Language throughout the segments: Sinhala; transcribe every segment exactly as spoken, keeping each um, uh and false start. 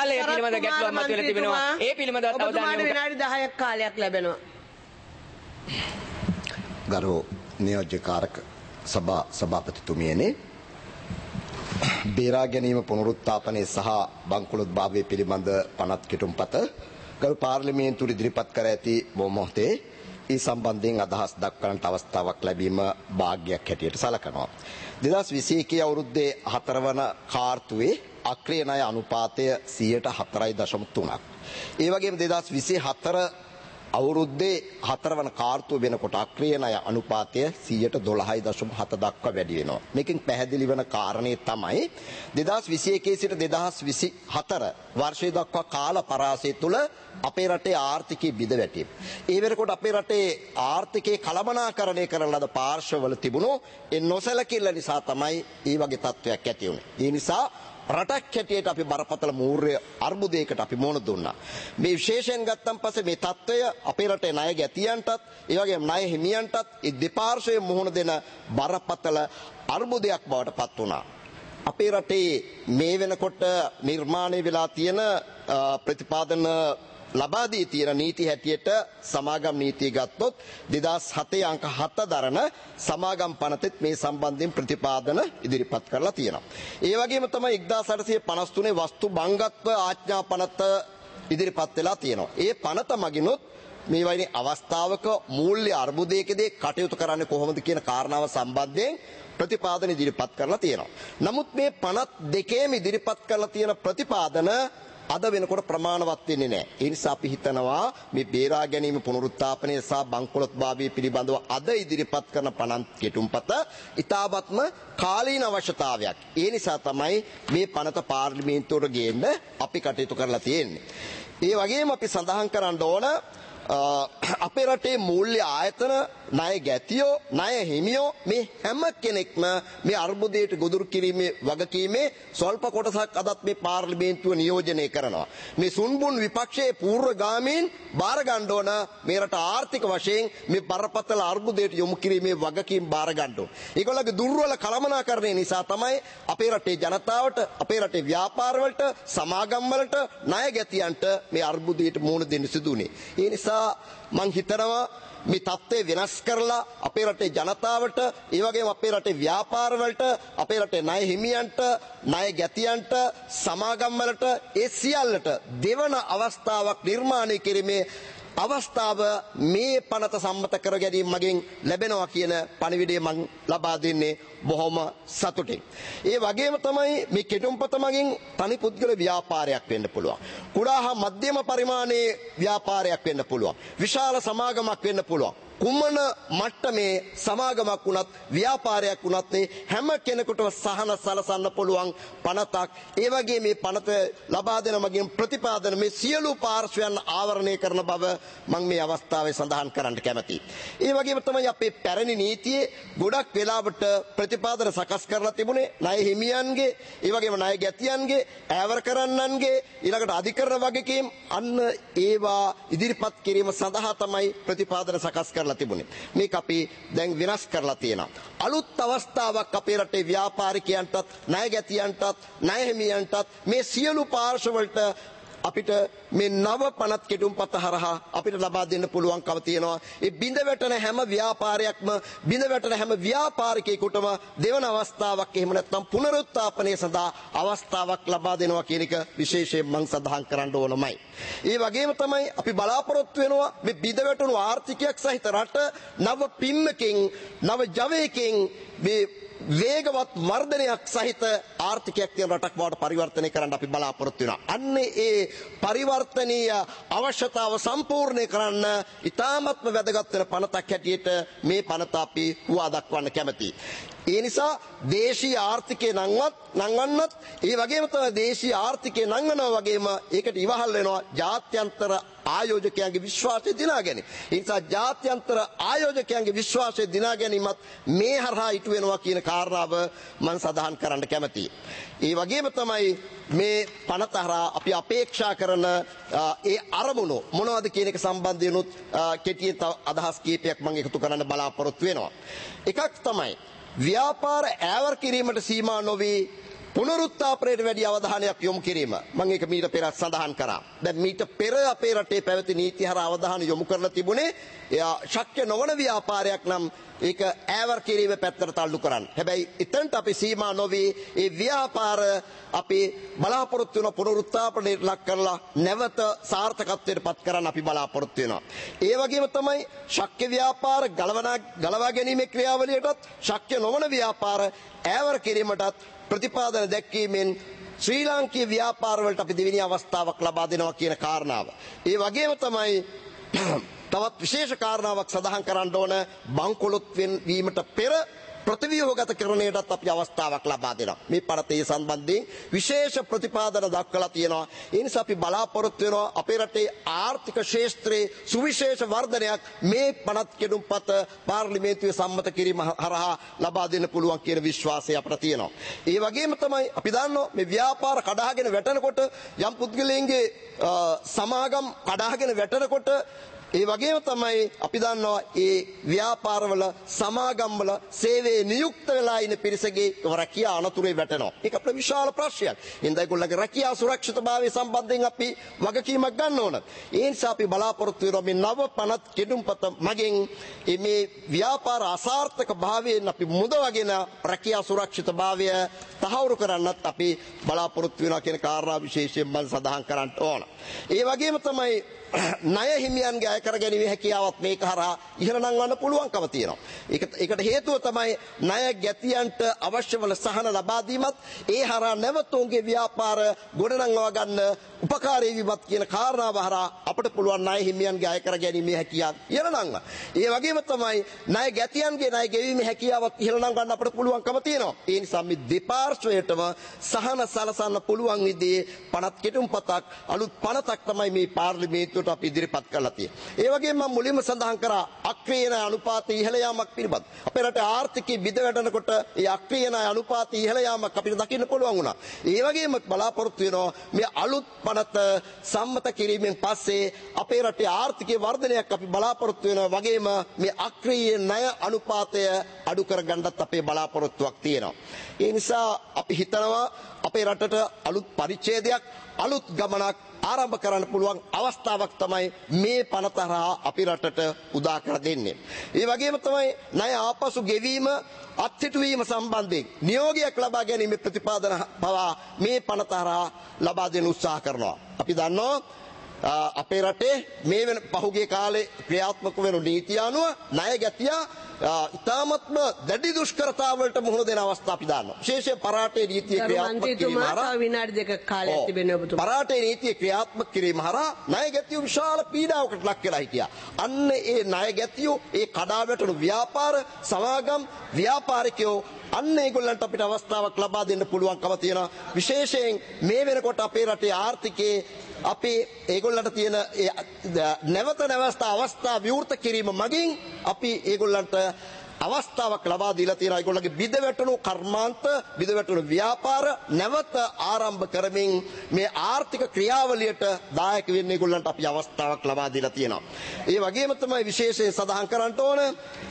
කාලය පිළිබඳ ගැටලුවක් මතුවලා තිබෙනවා. ඒ පිළිබඳව අවධානය යොමු විනාඩි දහයක් කාලයක් ලැබෙනවා. ගරු නියෝජ්‍ය කාරක සභා සභාපතිතුමියනි, බේරා ගැනීම පුනරුත්ථාපනයේ සහ බංකොලොත් භාවයේ පිළිබඳ පනත් කෙටුම්පත ගරු පාර්ලිමේන්තුවේ ඉදිරිපත් කර ඇති මොහොතේ ඒ සම්බන්ධයෙන් අදහස් දක්වන්නට අවස්ථාවක් ලැබීම වාග්යක් හැටියට සලකනවා. දෙදහස් විසි එකේ අවුරුද්දේ හතරවන කාර්තුවේ අක්‍රීය ණය අනුපාතය සියයට හතරයි දශම තුනක්. ඒ වගේම දෙදහස් විසි හතර අවුරුද්දේ හතරවන කාර්තුව වෙනකොට අක්‍රීය ණය අනුපාතය සියයට දොළහයි දශම හත දක්වා වැඩි වෙනවා. මේකෙන් පැහැදිලි වෙන කාරණේ තමයි දෙදහස් විසි එකේ සිට දෙදහස් විසි හතර වර්ෂය දක්වා කාල පරාසය තුළ අපේ රටේ ආර්ථිකයේ බිඳ වැටීම. ඒ වෙනකොට අපේ රටේ ආර්ථිකයේ කළමනාකරණය කරන ලද පාර්ශවවල තිබුණු ඒ නොසැලකිල්ල නිසා තමයි මේ වගේ තත්ත්වයක් ඇති වුනේ. ඒ නිසා රටක් හැටියට අපි බරපතල මූර්ය අර්බුදයකට අපි මුහුණ දුන්නා. මේ විශේෂයෙන් ගත්තන් පස්සේ මේ තත්ත්වය අපේ රටේ ණය ගැතියන්ටත් ඒ වගේම ණය හිමියන්ටත් ඒ දෙපාර්ශ්වයේ මුහුණ දෙන බරපතල අර්බුදයක් බවට පත් වුණා. අපේ රටේ මේ වෙනකොට නිර්මාණය වෙලා තියෙන ප්‍රතිපාදන ලබා දී තියෙන නීති හැටියට සමාගම් නීතිය ගත්තොත් දෙදහස් හතේ අංක හත දරන සමාගම් පනතෙත් මේ සම්බන්ධයෙන් ප්‍රතිපාදන ඉදිරිපත් කරලා තියෙනවා. ඒ වගේම තමයි එක්දාස් අටසිය පනස් තුනේ වස්තු භංගත්ව ආඥා පනත ඉදිරිපත් වෙලා තියෙනවා. ඒ පනත මගිනුත් මේ වගේ අවස්ථාවක මූල්‍ය අර්බුදයකදී කටයුතු කරන්නේ කොහොමද කියන කාරණාව සම්බන්ධයෙන් ප්‍රතිපාදන ඉදිරිපත් කරලා තියෙනවා. නමුත් මේ පනත් දෙකේම ඉදිරිපත් කරලා තියෙන ප්‍රතිපාදන අද වෙනකොට ප්‍රමාණවත් වෙන්නේ නැහැ. ඒ නිසා අපි හිතනවා මේ බේරා ගැනීම පුනරුත්ථාපනය සහ බංකොලොත් භාවය පිළිබඳව අද ඉදිරිපත් කරන පනත් කෙටුම්පත ඉතාමත්ම කාලීන අවශ්‍යතාවයක්. ඒ නිසා තමයි මේ පනත පාර්ලිමේන්තුවට ගේන්න අපි කටයුතු කරලා තියෙන්නේ. ඒ වගේම අපි සඳහන් කරන්න ඕන අපේ රටේ මූල්‍ය ආයතන ණය ගැතියෝ ණය හිමියෝ මේ හැම කෙනෙක්ම මේ අර්බුදයට ගොදුරු කිරීමේ වගකීමේ ස්වල්ප කොටසක් අදත් මේ පාර්ලිමේන්තුව නියෝජනය කරනවා. මේ සුන්බුන් විපක්ෂයේ පූර්වගාමීන් බාර ගන්න ඕන මේ රට ආර්ථික වශයෙන් මේ බරපතල අර්බුදයට යොමු කිරීමේ වගකීම් බාර ගන්න ඕන. ඒගොල්ලෝගේ දුර්වල කළමනාකරණය නිසා තමයි අපේ රටේ ජනතාවට අපේ රටේ ව්‍යාපාර වලට සමාගම් වලට ණය ගැතියන්ට මේ අර්බුදයට මුහුණ දෙන්න සිදු වුනේ. ඒ නිසා මං හිතනවා මේ තත්ත්වය වෙනස් කරලා අපේ රටේ ජනතාවට ඒ වගේම අපේ රටේ ව්‍යාපාර වලට අපේ රටේ ණය හිමියන්ට ණය ගැතියන්ට සමාගම් වලට ඒ සියල්ලට දෙවන අවස්ථාවක් නිර්මාණය කිරීමේ අවස්ථාව මේ පනත සම්මත කර ගැනීම මගින් ලැබෙනවා කියන පණිවිඩය මං ලබා දෙන්නේ බොහොම සතුටින්. ඒ වගේම තමයි මේ කෙටුම්පත මගින් තනි පුද්ගල ව්‍යාපාරයක් වෙන්න පුළුවන්. කුඩා හා මධ්‍යම පරිමාණයේ ව්‍යාපාරයක් වෙන්න පුළුවන්. විශාල සමාගමක් වෙන්න පුළුවන්. කුමන මට්ටමේ සමාගමක් වුණත් ව්‍යාපාරයක් වුණත් හැම කෙනෙකුටම සහන සලසන්න පුළුවන් පනතක්. ඒ වගේ මේ පනත ලබා දෙන මගින් ප්‍රතිපාදන මේ සියලු පාර්ශ්වයන් ආවරණය කරන බව මම මේ අවස්ථාවේ සඳහන් කරන්න කැමතියි. ඒ වගේම තමයි අපේ පැරණි නීතියේ ගොඩක් වෙලාවට ප්‍රතිපාදන සකස් කරලා තිබුණේ ණය හිමියන්ගේ, ඒ වගේම ණය ගැතියන්ගේ, ඈවර කරන්නන්ගේ, ඊළඟට අධිකරණ වගකීම් අන්න ඒවා ඉදිරිපත් කිරීම සඳහා තමයි ප්‍රතිපාදන සකස් කරලා තිබුණේ. මේක අපි දැන් වෙනස් කරලා තියෙනවා. අලුත් අවස්ථාවක් අපේ රටේ ව්‍යාපාරිකයන්ටත් ණය ගැතියන්ටත් ණය හිමියන්ටත් මේ සියලු පාර්ශ්ව වලට අපිට මේ නව පනත් කෙටුම්පත හරහා අපිට ලබා දෙන්න පුළුවන්කම තියෙනවා. ඒ බිඳ වැටෙන හැම ව්‍යාපාරයක්ම බිඳ වැටෙන හැම ව්‍යාපාරිකයෙකුටම දෙවන අවස්ථාවක් එහෙම නැත්නම් පුනරුත්ථාපනය සඳහා අවස්ථාවක් ලබා දෙනවා කියන එක විශේෂයෙන් මම සඳහන් කරන්න ඕනමයි. ඒ වගේම තමයි අපි බලාපොරොත්තු වෙනවා මේ බිඳ වැටුණු ආර්ථිකයක් සහිත රට නව පිම්මකින් නව ජවයකින් මේ වේගවත් වර්ධනයක් සහිත ආර්ථිකයක් තියෙන රටක් බවට පරිවර්තනය කරන්න අපි බලාපොරොත්තු වෙනවා. අන්නේ ඒ පරිවර්තනීය අවශ්‍යතාව සම්පූර්ණ කරන්න ඉතාමත්ම වැදගත් වෙන පනතක් හැටියට මේ පනත අපි හුවා දක්වන්න කැමතියි. ඒ නිසා දේශීය ආර්ථිකය නංවත් නංවන්නත් ඒ වගේම තමයි දේශීය ආර්ථිකය නංවනවා වගේම ඒකට ඉවහල් වෙනවා ජාත්‍යන්තර ආයෝජකයන්ගේ විශ්වාසය දිනා ගැනීම. ඒ නිසා ජාත්‍යන්තර ආයෝජකයන්ගේ විශ්වාසය දිනා ගැනීමත් මේ හරහා ඉටු වෙනවා කියන කාරණාව මම සඳහන් කරන්න කැමතියි. ඒ වගේම තමයි මේ පනත හරහා අපි අපේක්ෂා කරන ඒ අරමුණු මොනවද කියන එක සම්බන්ධයෙන් උත් කෙටියෙන් අදහස් කීපයක් මම එකතු කරන්න බලාපොරොත්තු වෙනවා. එකක් තමයි ව්‍යාපාර ඈවර කිරීමට සීමා නොවි පුනරුත්ථාපනයට වැඩි අවධානයක් යොමු කිරීම මම ඒක මීට පෙරත් සඳහන් කරා. දැන් මීට පෙර අපේ රටේ පැවති නීති හරහා අවධානය යොමු කරලා තිබුණේ එයා ශක්‍ය නොවන ව්‍යාපාරයක් නම් ඒක ඈවර් කිරීම පැත්තට තල්ලු කරන්න. හැබැයි එතනට අපි සීමා නොවි ඒ ව්‍යාපාර අපි බලාපොරොත්තු වෙන පුනරුත්ථාපනයට ලක් කරලා නැවත සාර්ථකත්වයට පත් කරන්න අපි බලාපොරොත්තු වෙනවා. ඒ වගේම තමයි ශක්‍ය ව්‍යාපාර ගලවනා ගලවා ගැනීමේ ක්‍රියාවලියටත් ශක්‍ය නොවන ව්‍යාපාර ඈවර් කිරීමටත් ප්‍රතිපාදන දැක්වීමෙන් ශ්‍රී ලාංකීය ව්‍යාපාර වලට අපි දෙවෙනි අවස්ථාවක් ලබා දෙනවා කියන කාරණාව. ඒ වගේම තමයි තවත් විශේෂ කාරණාවක් සඳහන් කරන්න ඕන බංකොලොත් වීමට පෙර ප්‍රතිව්‍යුහගත කරණයටත් අපි අවස්ථාවක් ලබා දෙනවා. මේ පරතේ සම්බන්ධයෙන් විශේෂ ප්‍රතිපාදන දක්වලා තියෙනවා. ඒ නිසා අපි බලාපොරොත්තු වෙනවා අපේ රටේ ආර්ථික ක්ෂේත්‍රයේ සුවිශේෂ වර්ධනයක් මේ පනත් කෙඩුම්පත පාර්ලිමේන්තුවේ සම්මත කිරීම හරහා ලබා දෙන්න පුළුවන් කියන විශ්වාසය අපට තියෙනවා. ඒ වගේම තමයි අපි දන්නවා මේ ව්‍යාපාර කඩාගෙන වැටෙනකොට යම් පුද්ගලයන්ගේ සමාගම් කඩාගෙන වැටෙනකොට ඒ වගේම තමයි අපි දන්නවා ඒ ව්‍යාපාරවල සමාගම්වල සේවයේ නියුක්ත වෙලා ඉන්න පිරිසගේ රැකියා අනතුරේ වැටෙනවා. ඒක අපේ විශාල ප්‍රශ්නයක්. ඉන්දා ඒගොල්ලන්ගේ රැකියා සුරක්ෂිතභාවය සම්බන්ධයෙන් අපි වගකීමක් ගන්න ඕන. ඒ නිසා අපි බලාපොරොත්තු වෙනවා මේ නව පනත් කෙඩුම්පත මගින් මේ ව්‍යාපාර අසාර්ථක භාවයෙන් අපි මුදවගෙන රැකියා සුරක්ෂිතභාවය තහවුරු කරන්නත් අපි බලාපොරොත්තු වෙනවා කියන කාරණා විශේෂයෙන් මම සඳහන් කරන්න ඕන. ඒ වගේම තමයි ණය හිමියන්ගේ අය කර ගැනීමේ හැකියාවත් මේක හරහා ඉහළ නංවන්න පුළුවන්කම තියෙනවා. ඒක ඒකට හේතුව තමයි ණය ගැතියන්ට අවශ්‍ය වන සහන ලබා දීමත් ඒ හරහා නැවතුන්ගේ ව්‍යාපාර ගොඩනංවා ගන්න උපකාරී වීමත් කියන කාරණාව හරහා අපිට පුළුවන් ණය හිමියන්ගේ අය කර ගැනීමේ හැකියාව ඉහළ නංවන්න. ඒ වගේම තමයි ණය ගැතියන්ගේ ණය ගෙවීමේ හැකියාවත් ඉහළ නංවන්න අපිට පුළුවන්කම තියෙනවා. ඒ නිසා මේ දෙපාර්ශ්වයටම සහන සලසන්න පුළුවන් විදිහේ පනත් කෙටුම්පතක් අලුත් පනතක් තමයි මේ පාර්ලිමේන්තුව අපි ඉදිරිපත් කළා තියෙන්නේ. ඒ වගේම මම මුලින්ම සඳහන් කරා අක්‍රීය ණය අනුපාතය ඉහළ යාමක් පිළිබඳ. අපේ රටේ ආර්ථිකයේ බිඳ වැටෙනකොට ඒ අක්‍රීය ණය අනුපාතය ඉහළ යාමක් අපිට දකින්න පුළුවන් වුණා. ඒ වගේම බලාපොරොත්තු වෙනවා මේ අලුත් පනත සම්මත කිරීමෙන් පස්සේ අපේ රටේ ආර්ථිකයේ වර්ධනයක් අපි බලාපොරොත්තු වෙනවා. වගේම මේ අක්‍රීය ණය අනුපාතය අඩු කර ගන්නත් අපේ බලාපොරොත්තුවක් තියෙනවා. ඒ නිසා අපි හිතනවා අපේ රටට අලුත් පරිච්ඡේදයක් අලුත් ගමනක් ආරම්භ කරන්න පුළුවන් අවස්ථාවක් තමයි මේ පනත හරහා අපි රටට උදා කර දෙන්නේ. ඒ වගේම තමයි ණය ආපසු ගෙවීම අත්හිටුවීම සම්බන්ධයෙන් නියෝගයක් ලබා ගැනීම ප්‍රතිපාදන පවා මේ පනත හරහා ලබා දෙන්න උත්සාහ කරනවා. අපි දන්නවා අපේ රටේ මේ වෙන පහුගිය කාලේ ක්‍රියාත්මක වෙන නීතිය අනුව ණය ගැතියා ඉතාමත්ම දැඩි දුෂ්කරතාවලට මුහුණ දෙන අවස්ථා අපි දන්නවා. විශේෂයෙන් පරාටේ නීතිය ක්‍රියාත්මක කිරීම හරහා විනාඩි දෙක කාලයක් තිබෙනවා ඔබතුමා. පරාටේ නීතිය ක්‍රියාත්මක කිරීම හරහා ණය ගැතියෝ විශාල පීඩාවකට ලක් වෙලා හිටියා. අන්න ඒ ණය ගැතියෝ ඒ කඩා වැටුණු ව්‍යාපාර සමාගම් ව්‍යාපාරිකයෝ අන්න ඒගොල්ලන්ට අපිට අවස්ථාවක් ලබා දෙන්න පුළුවන්කම තියෙනවා. විශේෂයෙන් මේ වෙනකොට අපේ රටේ ආර්ථිකයේ අපි ඒගොල්ලන්ට තියෙන නැවත නැවත අවස්ථා විවෘත කිරීම මගින් අපි ඒගොල්ලන්ට අවස්ථාවක් ලබා දීලා තියෙනවා. ඒගොල්ලන්ගේ බිඳ වැටුණු කර්මාන්ත බිඳ වැටුණු ව්‍යාපාර නැවත ආරම්භ කරමින් මේ ආර්ථික ක්‍රියාවලියට දායක වෙන්න ඒගොල්ලන්ට අපි අවස්ථාවක් ලබා දීලා තියෙනවා. ඒ වගේම තමයි විශේෂයෙන් සඳහන් කරන්න ඕන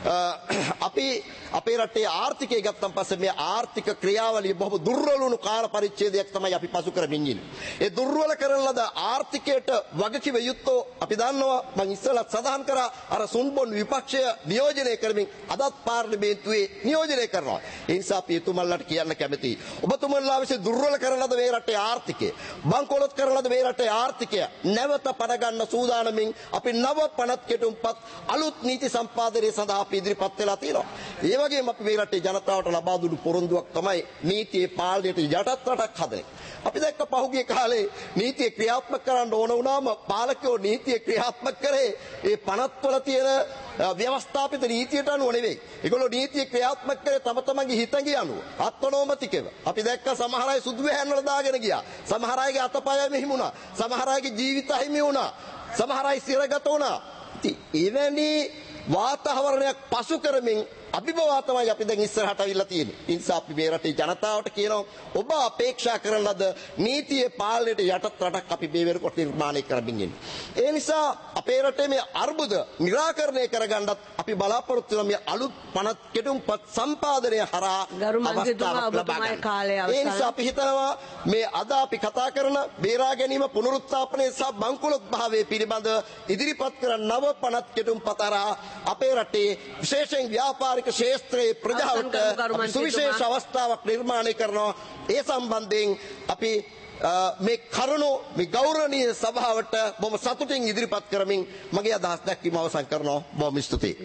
අපි අපේ රටේ ආර්ථිකය ගත්තන් පස්සේ මේ ආර්ථික ක්‍රියාවලිය බොහොම දුර්වල වුණු කාල පරිච්ඡේදයක් තමයි අපි පසු කරමින් ඉන්නේ. ඒ දුර්වල කරන ලද ආර්ථිකයට වගකිව යුත්තෝ අපි දන්නවා මම ඉස්සෙල්ලා සඳහන් කරා අර සුන්බොන් විපක්ෂය නියෝජනය කරමින් අදත් පාර්ලිමේන්තුවේ නියෝජනය කරනවා. ඒ නිසා අපි එතුමන්ලාට කියන්න කැමතියි. ඔබතුමන්ලා විසින් දුර්වල කරන ලද මේ රටේ ආර්ථිකය, බංකොලොත් කරන ලද මේ රටේ ආර්ථිකය නැවත පණ ගන්න සූදානමින් අපි නව පනත් කෙටුම්පත් අලුත් නීති සම්පාදනය සඳහා අපි ඉදිරිපත් වෙලා තියෙනවා. ඒ වගේම අපි මේ රටේ ජනතාවට ලබා දුන්නු පොරොන්දුවක් තමයි නීතියේ පාලනයට යටත් රටක් හදන එක. අපි දැක්ක පහුගිය කාලේ නීතිය ක්‍රියාත්මක කරන්න ඕන වුණාම පාලකයෝ නීතිය ක්‍රියාත්මක කරේ ඒ පනත්වල තියෙන ව්‍යවස්ථාපිත නීතියට අනුව නෙවෙයි. ඒගොල්ලෝ නීතිය ක්‍රියාත්මක කරේ තම තමන්ගේ හිතගේ අනුව. අත්නෝමතිකව. අපි දැක්ක සමහර අය සුදු වැහැන් වල දාගෙන ගියා. සමහර අයගේ අතපය මෙහිම වුණා. සමහර අයගේ ජීවිත හිමි වුණා. සමහර අය සිරගත වුණා. ඉතින් එවැනි වාතාවරණයක් පසු කරමින් අභිබවා තමයි අපි දැන් ඉස්සරහට අවිල්ලා තියෙන්නේ. ඒ නිසා අපි මේ රටේ ජනතාවට කියනවා ඔබ අපේක්ෂා කරන ලද නීතියේ පාලනයට යටත් රටක් අපි මේ වෙනකොට නිර්මාණය කරමින් ඉන්නේ. ඒ නිසා අපේ රටේ මේ අර්බුද निराකරණය කරගන්නත් අපි බලාපොරොත්තු වෙන මේ අලුත් පනත් කෙටුම්පත් සම්පාදනය හරහා අවස්ථාවක් ලබා ගන්න. ඒ නිසා අපි හිතනවා මේ අද අපි කතා කරන බේරා ගැනීම පුනරුත්ථාපනය සහ බංකොලොත් භාවයේ පිළිබඳ ඉදිරිපත් කරන නව පනත් කෙටුම්පත හරහා අපේ රටේ විශේෂයෙන් ව්‍යාපාරික ක්ෂේත්‍රයේ ප්‍රජාවට සුවිශේෂ අවස්ථාවක් නිර්මාණය කරනවා. ඒ සම්බන්ධයෙන් අපි මේ කරුණු මේ ගෞරවනීය සභාවට බොහොම සතුටින් ඉදිරිපත් කරමින් මගේ අදහස් දැක්වීම අවසන් කරනවා. බොහොම ස්තුතියි.